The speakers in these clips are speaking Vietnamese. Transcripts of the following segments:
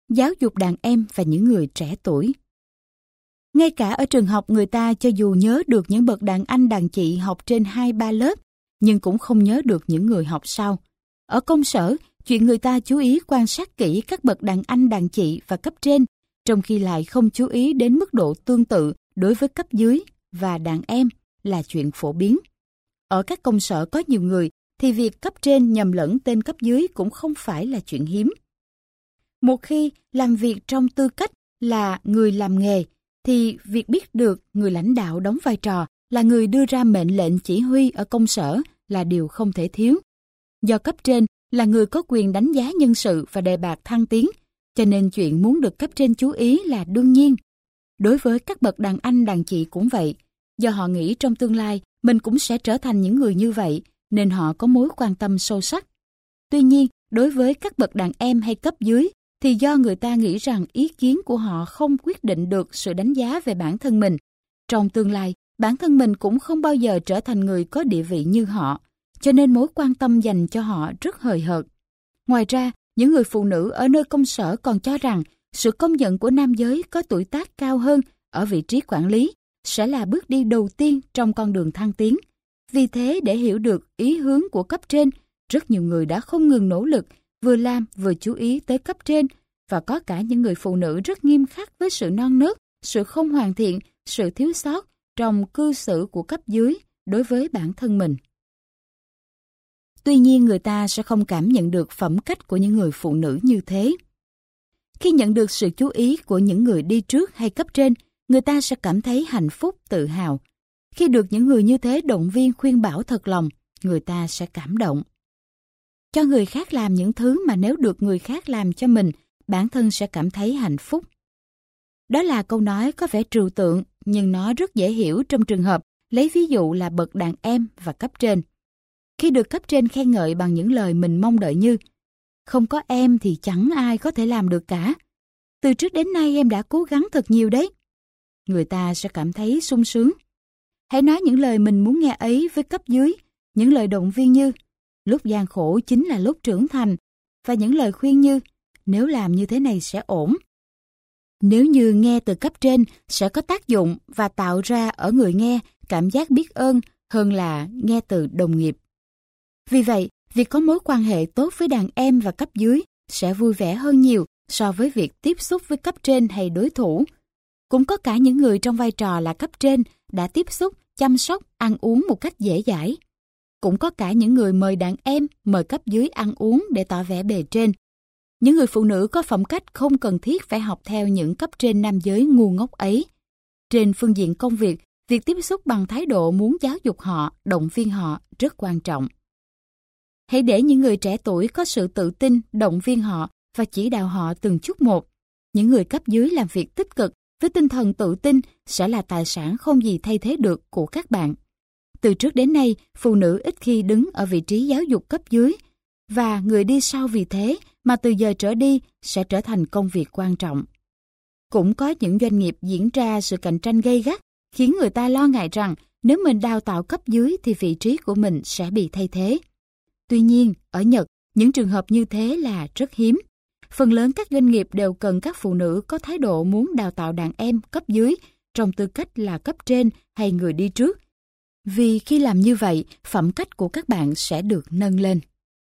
giáo dục đàn em và những người trẻ tuổi. Ngay cả ở trường học, người ta cho dù nhớ được những bậc đàn anh đàn chị học trên 2-3 lớp, nhưng cũng không nhớ được những người học sau. Ở công sở, chuyện người ta chú ý quan sát kỹ các bậc đàn anh đàn chị và cấp trên, trong khi lại không chú ý đến mức độ tương tự đối với cấp dưới và đàn em là chuyện phổ biến. Ở các công sở có nhiều người thì việc cấp trên nhầm lẫn tên cấp dưới cũng không phải là chuyện hiếm. Một khi làm việc trong tư cách là người làm nghề, thì việc biết được người lãnh đạo đóng vai trò là người đưa ra mệnh lệnh chỉ huy ở công sở là điều không thể thiếu. Do cấp trên là người có quyền đánh giá nhân sự và đề bạt thăng tiến, cho nên chuyện muốn được cấp trên chú ý là đương nhiên. Đối với các bậc đàn anh đàn chị cũng vậy, do họ nghĩ trong tương lai mình cũng sẽ trở thành những người như vậy, nên họ có mối quan tâm sâu sắc. Tuy nhiên, đối với các bậc đàn em hay cấp dưới, thì do người ta nghĩ rằng ý kiến của họ không quyết định được sự đánh giá về bản thân mình. Trong tương lai, bản thân mình cũng không bao giờ trở thành người có địa vị như họ, cho nên mối quan tâm dành cho họ rất hời hợt. Ngoài ra, những người phụ nữ ở nơi công sở còn cho rằng sự công nhận của nam giới có tuổi tác cao hơn ở vị trí quản lý sẽ là bước đi đầu tiên trong con đường thăng tiến. Vì thế, để hiểu được ý hướng của cấp trên, rất nhiều người đã không ngừng nỗ lực, vừa làm vừa chú ý tới cấp trên, và có cả những người phụ nữ rất nghiêm khắc với sự non nớt, sự không hoàn thiện, sự thiếu sót trong cư xử của cấp dưới đối với bản thân mình. Tuy nhiên, người ta sẽ không cảm nhận được phẩm cách của những người phụ nữ như thế. Khi nhận được sự chú ý của những người đi trước hay cấp trên, người ta sẽ cảm thấy hạnh phúc, tự hào. Khi được những người như thế động viên khuyên bảo thật lòng, người ta sẽ cảm động. Cho người khác làm những thứ mà nếu được người khác làm cho mình, bản thân sẽ cảm thấy hạnh phúc. Đó là câu nói có vẻ trừu tượng, nhưng nó rất dễ hiểu trong trường hợp lấy ví dụ là bậc đàn em và cấp trên. Khi được cấp trên khen ngợi bằng những lời mình mong đợi như "Không có em thì chẳng ai có thể làm được cả. Từ trước đến nay em đã cố gắng thật nhiều đấy." Người ta sẽ cảm thấy sung sướng. Hãy nói những lời mình muốn nghe ấy với cấp dưới, những lời động viên như "Lúc gian khổ chính là lúc trưởng thành", và những lời khuyên như "Nếu làm như thế này sẽ ổn." Nếu như nghe từ cấp trên sẽ có tác dụng và tạo ra ở người nghe cảm giác biết ơn hơn là nghe từ đồng nghiệp. Vì vậy, việc có mối quan hệ tốt với đàn em và cấp dưới sẽ vui vẻ hơn nhiều so với việc tiếp xúc với cấp trên hay đối thủ. Cũng có cả những người trong vai trò là cấp trên đã tiếp xúc, chăm sóc, ăn uống một cách dễ dãi. Cũng có cả những người mời đàn em, mời cấp dưới ăn uống để tỏ vẻ bề trên. Những người phụ nữ có phẩm cách không cần thiết phải học theo những cấp trên nam giới ngu ngốc ấy. Trên phương diện công việc, việc tiếp xúc bằng thái độ muốn giáo dục họ, động viên họ rất quan trọng. Hãy để những người trẻ tuổi có sự tự tin, động viên họ và chỉ đạo họ từng chút một. Những người cấp dưới làm việc tích cực với tinh thần tự tin sẽ là tài sản không gì thay thế được của các bạn. Từ trước đến nay, phụ nữ ít khi đứng ở vị trí giáo dục cấp dưới, và người đi sau vì thế mà từ giờ trở đi sẽ trở thành công việc quan trọng. Cũng có những doanh nghiệp diễn ra sự cạnh tranh gay gắt, khiến người ta lo ngại rằng nếu mình đào tạo cấp dưới thì vị trí của mình sẽ bị thay thế. Tuy nhiên, ở Nhật, những trường hợp như thế là rất hiếm. Phần lớn các doanh nghiệp đều cần các phụ nữ có thái độ muốn đào tạo đàn em cấp dưới trong tư cách là cấp trên hay người đi trước. Vì khi làm như vậy, phẩm cách của các bạn sẽ được nâng lên.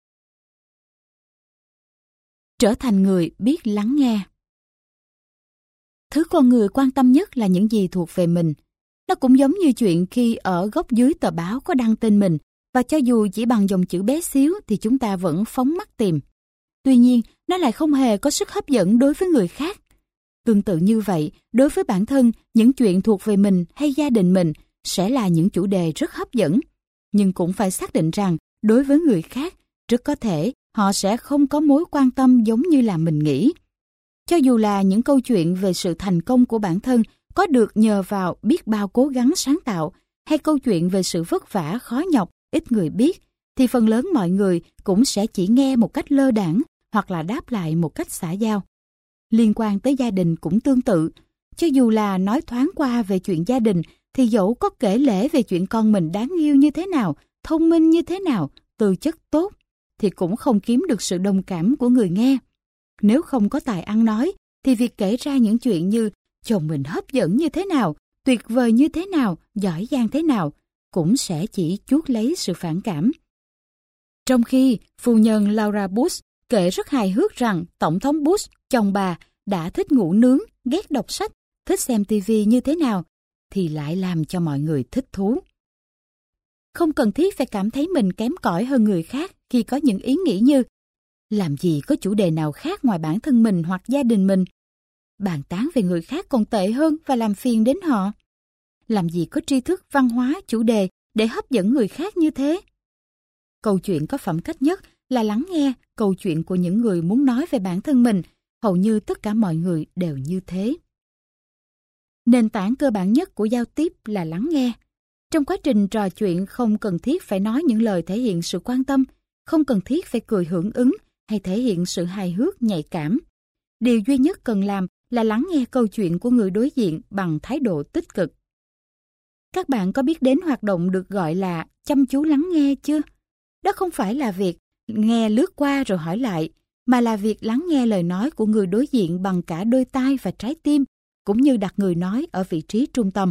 Trở thành người biết lắng nghe. Thứ con người quan tâm nhất là những gì thuộc về mình. Nó cũng giống như chuyện khi ở góc dưới tờ báo có đăng tên mình, và cho dù chỉ bằng dòng chữ bé xíu thì chúng ta vẫn phóng mắt tìm. Tuy nhiên, nó lại không hề có sức hấp dẫn đối với người khác. Tương tự như vậy, đối với bản thân, những chuyện thuộc về mình hay gia đình mình sẽ là những chủ đề rất hấp dẫn. Nhưng cũng phải xác định rằng, đối với người khác, rất có thể họ sẽ không có mối quan tâm giống như là mình nghĩ. Cho dù là những câu chuyện về sự thành công của bản thân có được nhờ vào biết bao cố gắng sáng tạo, hay câu chuyện về sự vất vả khó nhọc ít người biết, thì phần lớn mọi người cũng sẽ chỉ nghe một cách lơ đãng hoặc là đáp lại một cách xã giao. Liên quan tới gia đình cũng tương tự. Cho dù là nói thoáng qua về chuyện gia đình, thì dẫu có kể lể về chuyện con mình đáng yêu như thế nào, thông minh như thế nào, tư chất tốt, thì cũng không kiếm được sự đồng cảm của người nghe. Nếu không có tài ăn nói, thì việc kể ra những chuyện như chồng mình hấp dẫn như thế nào, tuyệt vời như thế nào, giỏi giang thế nào, cũng sẽ chỉ chuốc lấy sự phản cảm. Trong khi phu nhân Laura Bush kể rất hài hước rằng Tổng thống Bush, chồng bà, đã thích ngủ nướng, ghét đọc sách, thích xem TV như thế nào, thì lại làm cho mọi người thích thú. Không cần thiết phải cảm thấy mình kém cỏi hơn người khác khi có những ý nghĩ như làm gì có chủ đề nào khác ngoài bản thân mình hoặc gia đình mình. Bàn tán về người khác còn tệ hơn và làm phiền đến họ. Làm gì có tri thức, văn hóa, chủ đề để hấp dẫn người khác như thế. Câu chuyện có phẩm cách nhất là lắng nghe câu chuyện của những người muốn nói về bản thân mình. Hầu như tất cả mọi người đều như thế. Nền tảng cơ bản nhất của giao tiếp là lắng nghe. Trong quá trình trò chuyện không cần thiết phải nói những lời thể hiện sự quan tâm, không cần thiết phải cười hưởng ứng hay thể hiện sự hài hước nhạy cảm. Điều duy nhất cần làm là lắng nghe câu chuyện của người đối diện bằng thái độ tích cực. Các bạn có biết đến hoạt động được gọi là chăm chú lắng nghe chưa? Đó không phải là việc nghe lướt qua rồi hỏi lại, mà là việc lắng nghe lời nói của người đối diện bằng cả đôi tai và trái tim, cũng như đặt người nói ở vị trí trung tâm.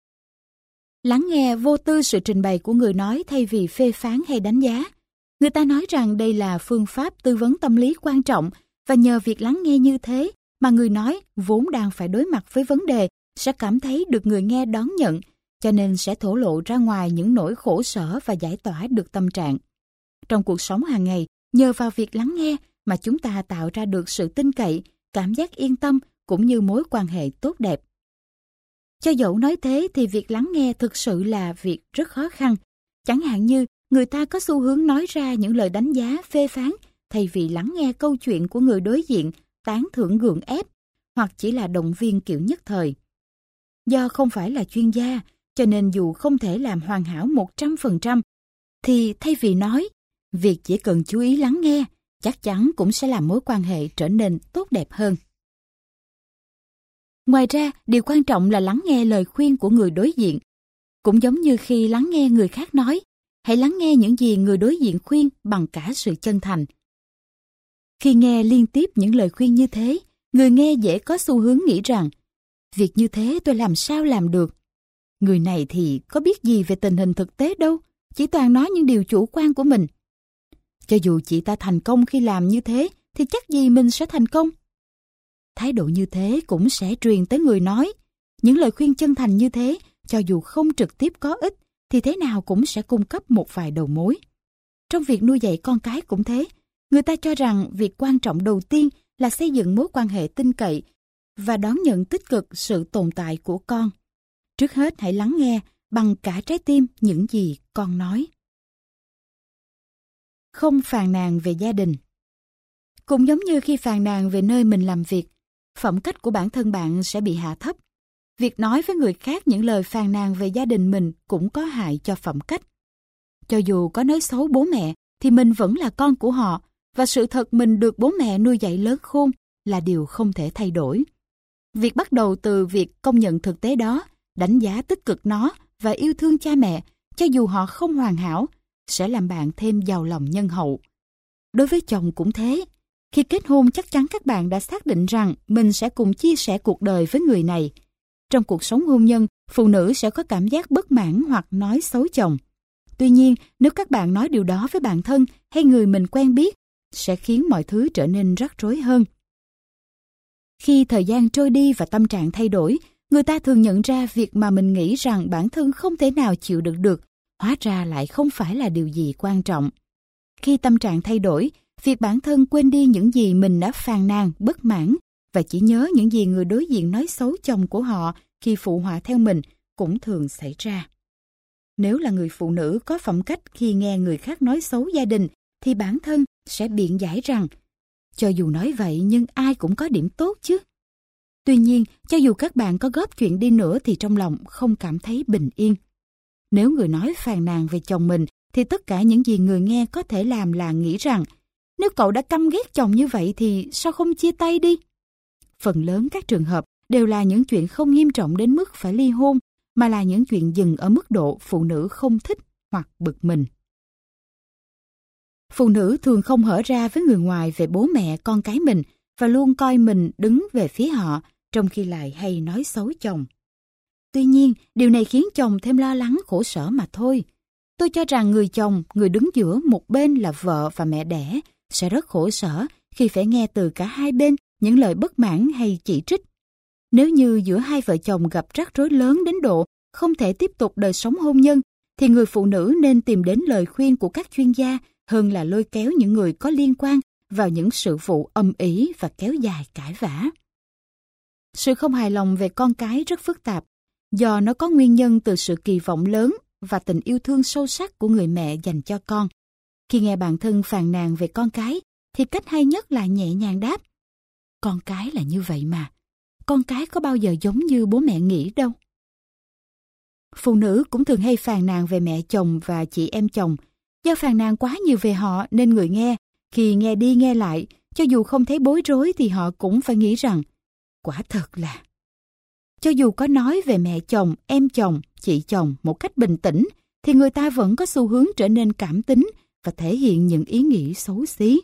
Lắng nghe vô tư sự trình bày của người nói thay vì phê phán hay đánh giá. Người ta nói rằng đây là phương pháp tư vấn tâm lý quan trọng, và nhờ việc lắng nghe như thế mà người nói vốn đang phải đối mặt với vấn đề sẽ cảm thấy được người nghe đón nhận, cho nên sẽ thổ lộ ra ngoài những nỗi khổ sở và giải tỏa được tâm trạng. Trong cuộc sống hàng ngày, nhờ vào việc lắng nghe mà chúng ta tạo ra được sự tin cậy, cảm giác yên tâm cũng như mối quan hệ tốt đẹp. Cho dẫu nói thế thì việc lắng nghe thực sự là việc rất khó khăn. Chẳng hạn như người ta có xu hướng nói ra những lời đánh giá, phê phán thay vì lắng nghe câu chuyện của người đối diện, tán thưởng gượng ép hoặc chỉ là động viên kiểu nhất thời. Do không phải là chuyên gia, cho nên dù không thể làm hoàn hảo 100%, thì thay vì nói, việc chỉ cần chú ý lắng nghe, chắc chắn cũng sẽ làm mối quan hệ trở nên tốt đẹp hơn. Ngoài ra, điều quan trọng là lắng nghe lời khuyên của người đối diện. Cũng giống như khi lắng nghe người khác nói, hãy lắng nghe những gì người đối diện khuyên bằng cả sự chân thành. Khi nghe liên tiếp những lời khuyên như thế, người nghe dễ có xu hướng nghĩ rằng, việc như thế tôi làm sao làm được? Người này thì có biết gì về tình hình thực tế đâu, chỉ toàn nói những điều chủ quan của mình. Cho dù chị ta thành công khi làm như thế, thì chắc gì mình sẽ thành công. Thái độ như thế cũng sẽ truyền tới người nói. Những lời khuyên chân thành như thế, cho dù không trực tiếp có ích, thì thế nào cũng sẽ cung cấp một vài đầu mối. Trong việc nuôi dạy con cái cũng thế, người ta cho rằng việc quan trọng đầu tiên là xây dựng mối quan hệ tin cậy và đón nhận tích cực sự tồn tại của con. Trước hết hãy lắng nghe bằng cả trái tim những gì con nói. Không phàn nàn về gia đình. Cũng giống như khi phàn nàn về nơi mình làm việc, phẩm cách của bản thân bạn sẽ bị hạ thấp. Việc nói với người khác những lời phàn nàn về gia đình mình cũng có hại cho phẩm cách. Cho dù có nói xấu bố mẹ, thì mình vẫn là con của họ, và sự thật mình được bố mẹ nuôi dạy lớn khôn là điều không thể thay đổi. Việc bắt đầu từ việc công nhận thực tế đó, đánh giá tích cực nó và yêu thương cha mẹ, cho dù họ không hoàn hảo, sẽ làm bạn thêm giàu lòng nhân hậu. Đối với chồng cũng thế. Khi kết hôn chắc chắn các bạn đã xác định rằng mình sẽ cùng chia sẻ cuộc đời với người này. Trong cuộc sống hôn nhân, phụ nữ sẽ có cảm giác bất mãn hoặc nói xấu chồng. Tuy nhiên, nếu các bạn nói điều đó với bạn thân hay người mình quen biết, sẽ khiến mọi thứ trở nên rắc rối hơn. Khi thời gian trôi đi và tâm trạng thay đổi, người ta thường nhận ra việc mà mình nghĩ rằng bản thân không thể nào chịu đựng được, hóa ra lại không phải là điều gì quan trọng. Khi tâm trạng thay đổi, việc bản thân quên đi những gì mình đã phàn nàn, bất mãn và chỉ nhớ những gì người đối diện nói xấu chồng của họ khi phụ họa theo mình cũng thường xảy ra. Nếu là người phụ nữ có phẩm cách khi nghe người khác nói xấu gia đình, thì bản thân sẽ biện giải rằng, cho dù nói vậy nhưng ai cũng có điểm tốt chứ. Tuy nhiên, cho dù các bạn có góp chuyện đi nữa thì trong lòng không cảm thấy bình yên. Nếu người nói phàn nàn về chồng mình, thì tất cả những gì người nghe có thể làm là nghĩ rằng, nếu cậu đã căm ghét chồng như vậy thì sao không chia tay đi? Phần lớn các trường hợp đều là những chuyện không nghiêm trọng đến mức phải ly hôn, mà là những chuyện dừng ở mức độ phụ nữ không thích hoặc bực mình. Phụ nữ thường không hở ra với người ngoài về bố mẹ, con cái mình, và luôn coi mình đứng về phía họ, trong khi lại hay nói xấu chồng. Tuy nhiên, điều này khiến chồng thêm lo lắng khổ sở mà thôi. Tôi cho rằng người chồng, người đứng giữa một bên là vợ và mẹ đẻ, sẽ rất khổ sở khi phải nghe từ cả hai bên những lời bất mãn hay chỉ trích. Nếu như giữa hai vợ chồng gặp rắc rối lớn đến độ không thể tiếp tục đời sống hôn nhân, thì người phụ nữ nên tìm đến lời khuyên của các chuyên gia hơn là lôi kéo những người có liên quan vào những sự vụ âm ỉ và kéo dài cãi vã. Sự không hài lòng về con cái rất phức tạp, do nó có nguyên nhân từ sự kỳ vọng lớn và tình yêu thương sâu sắc của người mẹ dành cho con. Khi nghe bạn thân phàn nàn về con cái, thì cách hay nhất là nhẹ nhàng đáp: con cái là như vậy mà, con cái có bao giờ giống như bố mẹ nghĩ đâu. Phụ nữ cũng thường hay phàn nàn về mẹ chồng và chị em chồng. Do phàn nàn quá nhiều về họ nên người nghe, khi nghe đi nghe lại, cho dù không thấy bối rối thì họ cũng phải nghĩ rằng quả thật là. Cho dù có nói về mẹ chồng, em chồng, chị chồng một cách bình tĩnh, thì người ta vẫn có xu hướng trở nên cảm tính và thể hiện những ý nghĩ xấu xí.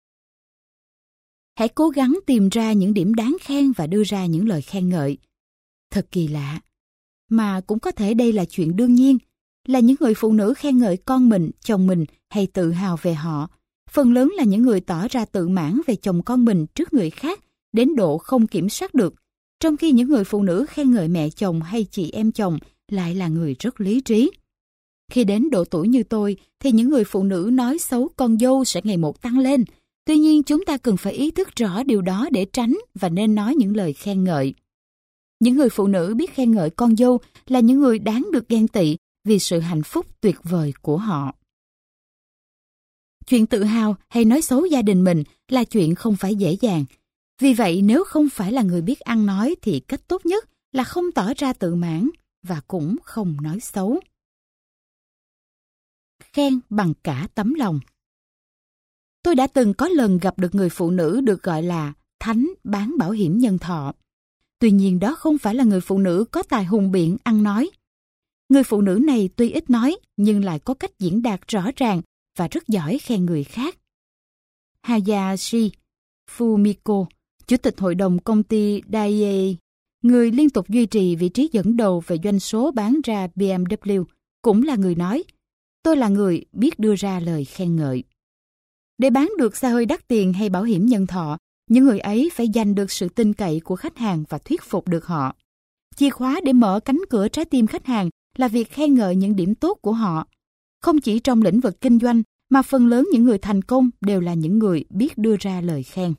Hãy cố gắng tìm ra những điểm đáng khen và đưa ra những lời khen ngợi. Thật kỳ lạ, mà cũng có thể đây là chuyện đương nhiên, là những người phụ nữ khen ngợi con mình, chồng mình hay tự hào về họ. Phần lớn là những người tỏ ra tự mãn về chồng con mình trước người khác đến độ không kiểm soát được, trong khi những người phụ nữ khen ngợi mẹ chồng hay chị em chồng lại là người rất lý trí. Khi đến độ tuổi như tôi thì những người phụ nữ nói xấu con dâu sẽ ngày một tăng lên. Tuy nhiên chúng ta cần phải ý thức rõ điều đó để tránh và nên nói những lời khen ngợi. Những người phụ nữ biết khen ngợi con dâu là những người đáng được ghen tị vì sự hạnh phúc tuyệt vời của họ. Chuyện tự hào hay nói xấu gia đình mình là chuyện không phải dễ dàng. Vì vậy nếu không phải là người biết ăn nói thì cách tốt nhất là không tỏ ra tự mãn và cũng không nói xấu. Khen bằng cả tấm lòng. Tôi đã từng có lần gặp được người phụ nữ được gọi là thánh bán bảo hiểm nhân thọ. Tuy nhiên đó không phải là người phụ nữ có tài hùng biện ăn nói. Người phụ nữ này tuy ít nói nhưng lại có cách diễn đạt rõ ràng và rất giỏi khen người khác. Hayashi Fumiko, chủ tịch hội đồng công ty Daiei, người liên tục duy trì vị trí dẫn đầu về doanh số bán ra BMW, cũng là người nói: tôi là người biết đưa ra lời khen ngợi. Để bán được xe hơi đắt tiền hay bảo hiểm nhân thọ, những người ấy phải giành được sự tin cậy của khách hàng và thuyết phục được họ. Chìa khóa để mở cánh cửa trái tim khách hàng là việc khen ngợi những điểm tốt của họ. Không chỉ trong lĩnh vực kinh doanh, mà phần lớn những người thành công đều là những người biết đưa ra lời khen.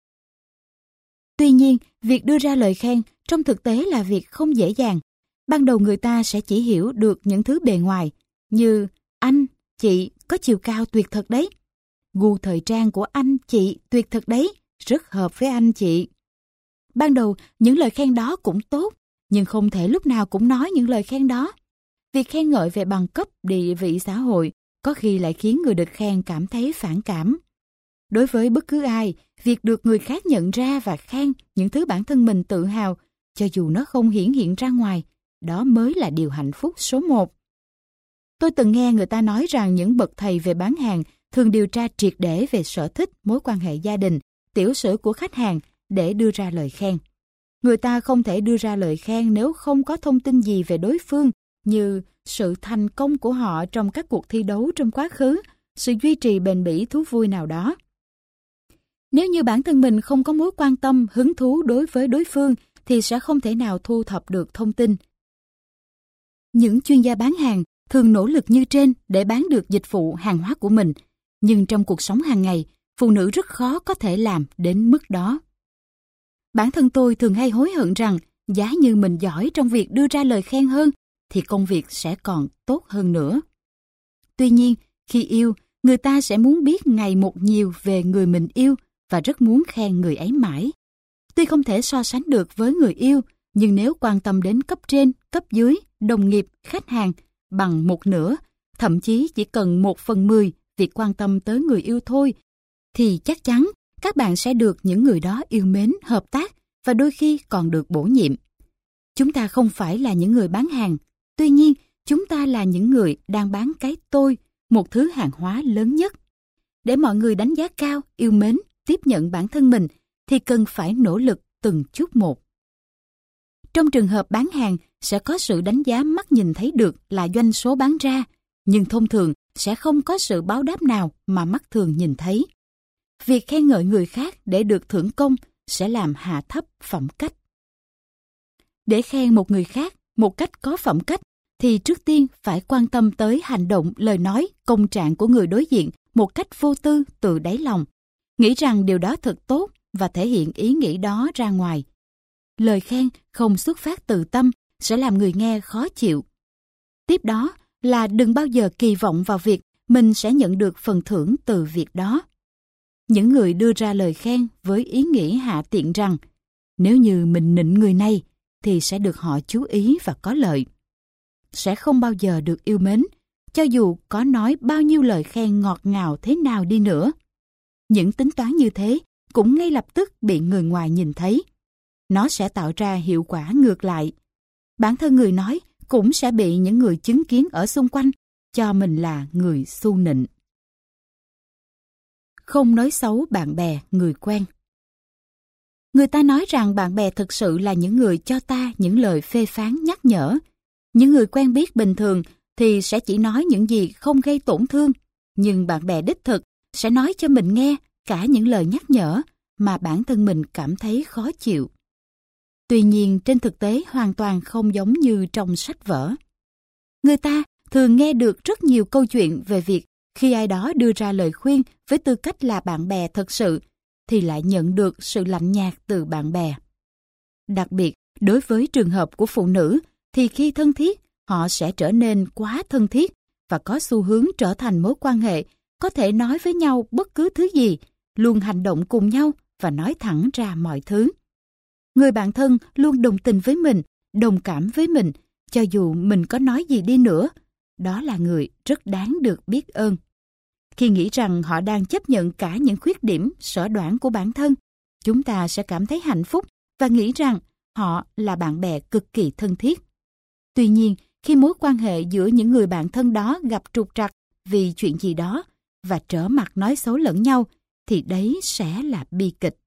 Tuy nhiên, việc đưa ra lời khen trong thực tế là việc không dễ dàng. Ban đầu người ta sẽ chỉ hiểu được những thứ bề ngoài, như anh, chị có chiều cao tuyệt thật đấy. Gu thời trang của anh, chị tuyệt thật đấy, rất hợp với anh chị. Ban đầu, những lời khen đó cũng tốt, nhưng không thể lúc nào cũng nói những lời khen đó. Việc khen ngợi về bằng cấp, địa vị xã hội có khi lại khiến người được khen cảm thấy phản cảm. Đối với bất cứ ai, việc được người khác nhận ra và khen những thứ bản thân mình tự hào, cho dù nó không hiển hiện ra ngoài, đó mới là điều hạnh phúc số 1. Tôi từng nghe người ta nói rằng những bậc thầy về bán hàng thường điều tra triệt để về sở thích, mối quan hệ gia đình, tiểu sử của khách hàng để đưa ra lời khen. Người ta không thể đưa ra lời khen nếu không có thông tin gì về đối phương, như sự thành công của họ trong các cuộc thi đấu trong quá khứ, sự duy trì bền bỉ thú vui nào đó. Nếu như bản thân mình không có mối quan tâm, hứng thú đối với đối phương, thì sẽ không thể nào thu thập được thông tin. Những chuyên gia bán hàng thường nỗ lực như trên để bán được dịch vụ hàng hóa của mình, nhưng trong cuộc sống hàng ngày, phụ nữ rất khó có thể làm đến mức đó. Bản thân tôi thường hay hối hận rằng giá như mình giỏi trong việc đưa ra lời khen hơn, thì công việc sẽ còn tốt hơn nữa. Tuy nhiên, khi yêu, người ta sẽ muốn biết ngày một nhiều về người mình yêu và rất muốn khen người ấy mãi. Tuy không thể so sánh được với người yêu, nhưng nếu quan tâm đến cấp trên, cấp dưới, đồng nghiệp, khách hàng bằng 1/2, thậm chí chỉ cần 1/10 việc quan tâm tới người yêu thôi, thì chắc chắn các bạn sẽ được những người đó yêu mến, hợp tác và đôi khi còn được bổ nhiệm. Chúng ta không phải là những người bán hàng, tuy nhiên chúng ta là những người đang bán cái tôi, một thứ hàng hóa lớn nhất. Để mọi người đánh giá cao, yêu mến, tiếp nhận bản thân mình, thì cần phải nỗ lực từng chút một. Trong trường hợp bán hàng, sẽ có sự đánh giá mắt nhìn thấy được là doanh số bán ra, nhưng thông thường sẽ không có sự báo đáp nào mà mắt thường nhìn thấy. Việc khen ngợi người khác để được thưởng công sẽ làm hạ thấp phẩm cách. Để khen một người khác một cách có phẩm cách, thì trước tiên phải quan tâm tới hành động, lời nói, công trạng của người đối diện một cách vô tư từ đáy lòng, nghĩ rằng điều đó thật tốt và thể hiện ý nghĩ đó ra ngoài. Lời khen không xuất phát từ tâm sẽ làm người nghe khó chịu. Tiếp đó là đừng bao giờ kỳ vọng vào việc mình sẽ nhận được phần thưởng từ việc đó. Những người đưa ra lời khen với ý nghĩ hạ tiện rằng nếu như mình nịnh người này thì sẽ được họ chú ý và có lợi, sẽ không bao giờ được yêu mến, cho dù có nói bao nhiêu lời khen ngọt ngào thế nào đi nữa. Những tính toán như thế cũng ngay lập tức bị người ngoài nhìn thấy. Nó sẽ tạo ra hiệu quả ngược lại. Bản thân người nói cũng sẽ bị những người chứng kiến ở xung quanh cho mình là người xu nịnh. Không nói xấu bạn bè, người quen. Người ta nói rằng bạn bè thực sự là những người cho ta những lời phê phán nhắc nhở. Những người quen biết bình thường thì sẽ chỉ nói những gì không gây tổn thương, nhưng bạn bè đích thực sẽ nói cho mình nghe cả những lời nhắc nhở mà bản thân mình cảm thấy khó chịu. Tuy nhiên, trên thực tế hoàn toàn không giống như trong sách vở. Người ta thường nghe được rất nhiều câu chuyện về việc khi ai đó đưa ra lời khuyên với tư cách là bạn bè thật sự, thì lại nhận được sự lạnh nhạt từ bạn bè. Đặc biệt, đối với trường hợp của phụ nữ, thì khi thân thiết, họ sẽ trở nên quá thân thiết và có xu hướng trở thành mối quan hệ, có thể nói với nhau bất cứ thứ gì, luôn hành động cùng nhau và nói thẳng ra mọi thứ. Người bạn thân luôn đồng tình với mình, đồng cảm với mình, cho dù mình có nói gì đi nữa. Đó là người rất đáng được biết ơn. Khi nghĩ rằng họ đang chấp nhận cả những khuyết điểm, sở đoản của bản thân, chúng ta sẽ cảm thấy hạnh phúc và nghĩ rằng họ là bạn bè cực kỳ thân thiết. Tuy nhiên, khi mối quan hệ giữa những người bạn thân đó gặp trục trặc vì chuyện gì đó và trở mặt nói xấu lẫn nhau, thì đấy sẽ là bi kịch.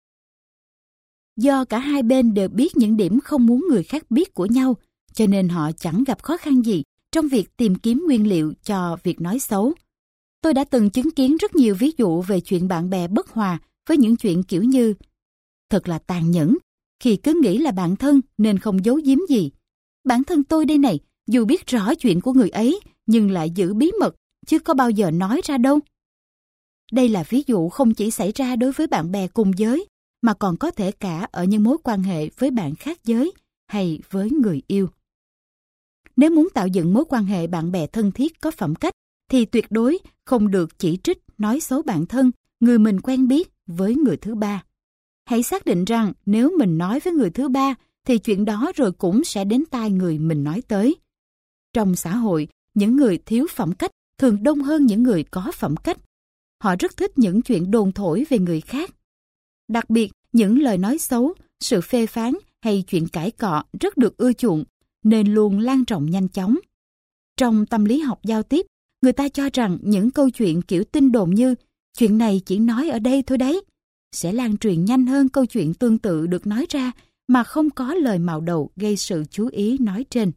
Do cả hai bên đều biết những điểm không muốn người khác biết của nhau, cho nên họ chẳng gặp khó khăn gì trong việc tìm kiếm nguyên liệu cho việc nói xấu. Tôi đã từng chứng kiến rất nhiều ví dụ về chuyện bạn bè bất hòa với những chuyện kiểu như: thật là tàn nhẫn, khi cứ nghĩ là bạn thân nên không giấu giếm gì. Bản thân tôi đây này, dù biết rõ chuyện của người ấy nhưng lại giữ bí mật, chứ có bao giờ nói ra đâu. Đây là ví dụ không chỉ xảy ra đối với bạn bè cùng giới, mà còn có thể cả ở những mối quan hệ với bạn khác giới hay với người yêu. Nếu muốn tạo dựng mối quan hệ bạn bè thân thiết có phẩm cách, thì tuyệt đối không được chỉ trích, nói xấu bạn thân, người mình quen biết với người thứ ba. Hãy xác định rằng nếu mình nói với người thứ ba, thì chuyện đó rồi cũng sẽ đến tai người mình nói tới. Trong xã hội, những người thiếu phẩm cách thường đông hơn những người có phẩm cách. Họ rất thích những chuyện đồn thổi về người khác. Đặc biệt, những lời nói xấu, sự phê phán hay chuyện cãi cọ rất được ưa chuộng, nên luôn lan rộng nhanh chóng. Trong tâm lý học giao tiếp, người ta cho rằng những câu chuyện kiểu tin đồn như chuyện này chỉ nói ở đây thôi đấy, sẽ lan truyền nhanh hơn câu chuyện tương tự được nói ra mà không có lời mào đầu gây sự chú ý nói trên.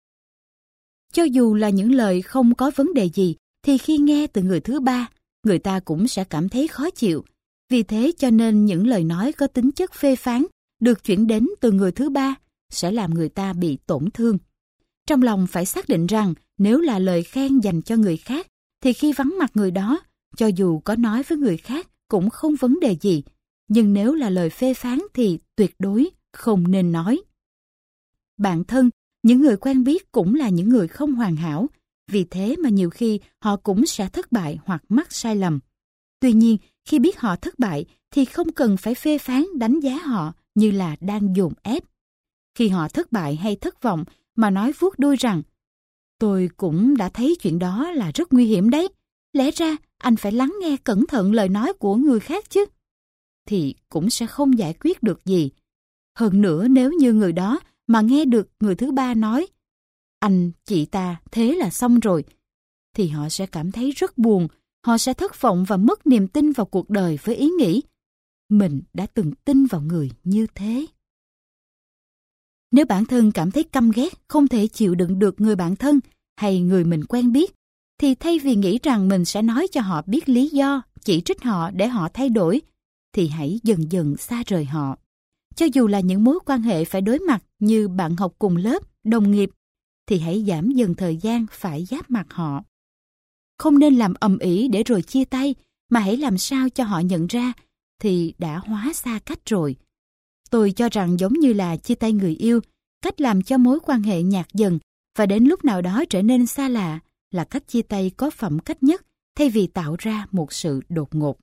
Cho dù là những lời không có vấn đề gì, thì khi nghe từ người thứ ba, người ta cũng sẽ cảm thấy khó chịu. Vì thế cho nên những lời nói có tính chất phê phán được chuyển đến từ người thứ ba sẽ làm người ta bị tổn thương. Trong lòng phải xác định rằng nếu là lời khen dành cho người khác, thì khi vắng mặt người đó, cho dù có nói với người khác cũng không vấn đề gì. Nhưng nếu là lời phê phán thì tuyệt đối không nên nói. Bạn thân, những người quen biết cũng là những người không hoàn hảo, vì thế mà nhiều khi họ cũng sẽ thất bại hoặc mắc sai lầm. Tuy nhiên, khi biết họ thất bại thì không cần phải phê phán đánh giá họ như là đang dồn ép. Khi họ thất bại hay thất vọng mà nói vuốt đuôi rằng tôi cũng đã thấy chuyện đó là rất nguy hiểm đấy, lẽ ra anh phải lắng nghe cẩn thận lời nói của người khác chứ, thì cũng sẽ không giải quyết được gì. Hơn nữa, nếu như người đó mà nghe được người thứ ba nói anh chị ta thế là xong rồi, thì họ sẽ cảm thấy rất buồn, họ sẽ thất vọng và mất niềm tin vào cuộc đời với ý nghĩ mình đã từng tin vào người như thế. Nếu bản thân cảm thấy căm ghét, không thể chịu đựng được người bạn thân hay người mình quen biết, thì thay vì nghĩ rằng mình sẽ nói cho họ biết lý do, chỉ trích họ để họ thay đổi, thì hãy dần dần xa rời họ. Cho dù là những mối quan hệ phải đối mặt như bạn học cùng lớp, đồng nghiệp, thì hãy giảm dần thời gian phải giáp mặt họ. Không nên làm ầm ĩ để rồi chia tay, mà hãy làm sao cho họ nhận ra thì đã hóa xa cách rồi. Tôi cho rằng giống như là chia tay người yêu, cách làm cho mối quan hệ nhạt dần và đến lúc nào đó trở nên xa lạ là cách chia tay có phẩm cách nhất, thay vì tạo ra một sự đột ngột.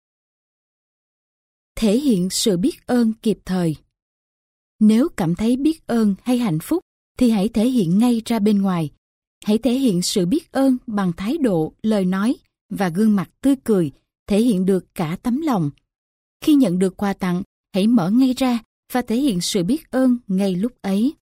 Thể hiện sự biết ơn kịp thời. Nếu cảm thấy biết ơn hay hạnh phúc thì hãy thể hiện ngay ra bên ngoài. Hãy thể hiện sự biết ơn bằng thái độ, lời nói và gương mặt tươi cười, thể hiện được cả tấm lòng. Khi nhận được quà tặng, hãy mở ngay ra và thể hiện sự biết ơn ngay lúc ấy.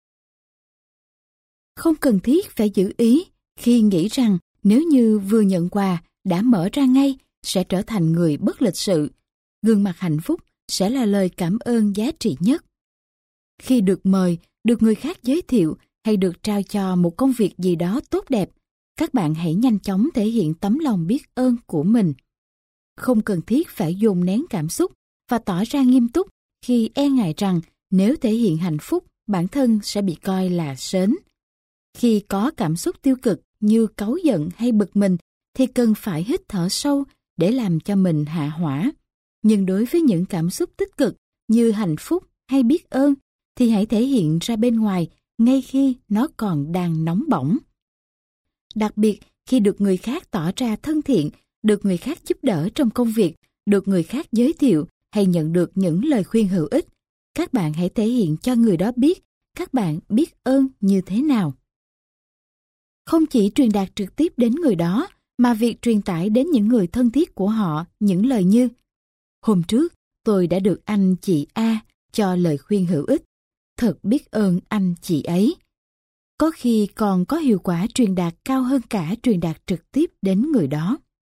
Không cần thiết phải giữ ý khi nghĩ rằng nếu như vừa nhận quà đã mở ra ngay sẽ trở thành người bất lịch sự. Gương mặt hạnh phúc sẽ là lời cảm ơn giá trị nhất. Khi được mời, được người khác giới thiệu hay được trao cho một công việc gì đó tốt đẹp, các bạn hãy nhanh chóng thể hiện tấm lòng biết ơn của mình. Không cần thiết phải dồn nén cảm xúc và tỏ ra nghiêm túc khi e ngại rằng nếu thể hiện hạnh phúc, bản thân sẽ bị coi là sến. Khi có cảm xúc tiêu cực như cáu giận hay bực mình thì cần phải hít thở sâu để làm cho mình hạ hỏa. Nhưng đối với những cảm xúc tích cực như hạnh phúc hay biết ơn thì hãy thể hiện ra bên ngoài ngay khi nó còn đang nóng bỏng. Đặc biệt khi được người khác tỏ ra thân thiện, được người khác giúp đỡ trong công việc, được người khác giới thiệu hay nhận được những lời khuyên hữu ích, các bạn hãy thể hiện cho người đó biết các bạn biết ơn như thế nào. Không chỉ truyền đạt trực tiếp đến người đó, mà việc truyền tải đến những người thân thiết của họ những lời như: hôm trước, tôi đã được anh chị A cho lời khuyên hữu ích. Thật biết ơn anh chị ấy. Có khi còn có hiệu quả truyền đạt cao hơn cả truyền đạt trực tiếp đến người đó.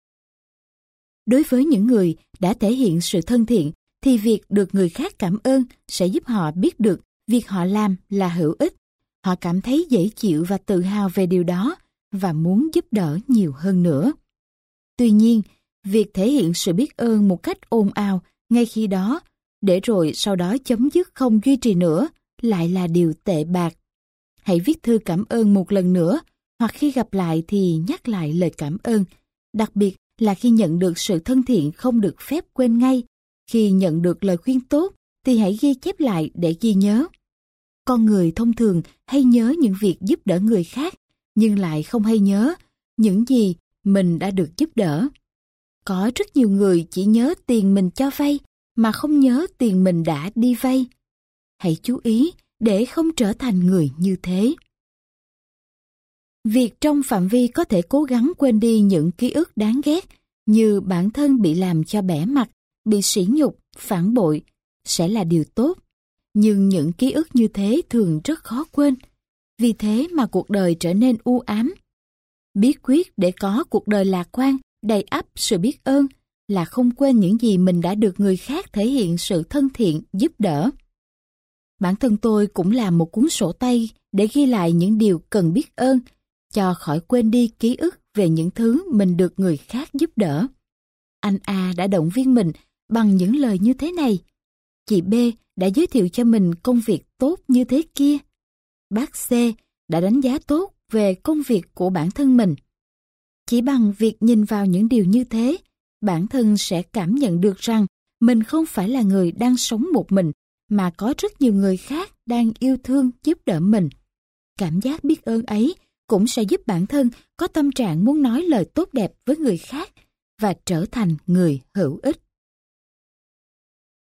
Đối với những người đã thể hiện sự thân thiện, thì việc được người khác cảm ơn sẽ giúp họ biết được việc họ làm là hữu ích. Họ cảm thấy dễ chịu và tự hào về điều đó và muốn giúp đỡ nhiều hơn nữa. Tuy nhiên, việc thể hiện sự biết ơn một cách ồn ào ngay khi đó, để rồi sau đó chấm dứt không duy trì nữa, lại là điều tệ bạc. Hãy viết thư cảm ơn một lần nữa, hoặc khi gặp lại thì nhắc lại lời cảm ơn. Đặc biệt là khi nhận được sự thân thiện không được phép quên ngay. Khi nhận được lời khuyên tốt thì hãy ghi chép lại để ghi nhớ. Con người thông thường hay nhớ những việc giúp đỡ người khác, nhưng lại không hay nhớ những gì mình đã được giúp đỡ. Có rất nhiều người chỉ nhớ tiền mình cho vay, mà không nhớ tiền mình đã đi vay. Hãy chú ý để không trở thành người như thế. Việc trong phạm vi có thể cố gắng quên đi những ký ức đáng ghét như bản thân bị làm cho bẽ mặt, bị sỉ nhục, phản bội sẽ là điều tốt. Nhưng những ký ức như thế thường rất khó quên. Vì thế mà cuộc đời trở nên u ám. Bí quyết để có cuộc đời lạc quan, đầy ắp sự biết ơn là không quên những gì mình đã được người khác thể hiện sự thân thiện, giúp đỡ. Bản thân tôi cũng làm một cuốn sổ tay để ghi lại những điều cần biết ơn, cho khỏi quên đi ký ức về những thứ mình được người khác giúp đỡ. Anh A đã động viên mình bằng những lời như thế này. Chị B đã giới thiệu cho mình công việc tốt như thế kia. Bác C đã đánh giá tốt về công việc của bản thân mình. Chỉ bằng việc nhìn vào những điều như thế, bản thân sẽ cảm nhận được rằng mình không phải là người đang sống một mình, mà có rất nhiều người khác đang yêu thương giúp đỡ mình. Cảm giác biết ơn ấy cũng sẽ giúp bản thân có tâm trạng muốn nói lời tốt đẹp với người khác và trở thành người hữu ích.